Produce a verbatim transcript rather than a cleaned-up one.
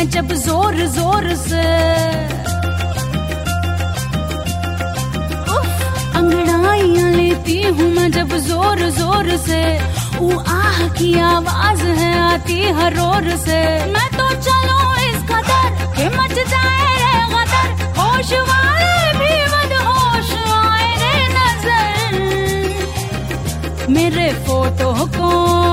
जब जोर जोर से, उफ, अंगड़ाइयां लेती हूँ मैं जब जोर जोर से, वो आह की आवाज है आती हर ओर से। मैं तो चलूं इस कदर कि मच जाए रे गदर, होश वाले भी बदहोश आए रे नजर। मेरे फोटो को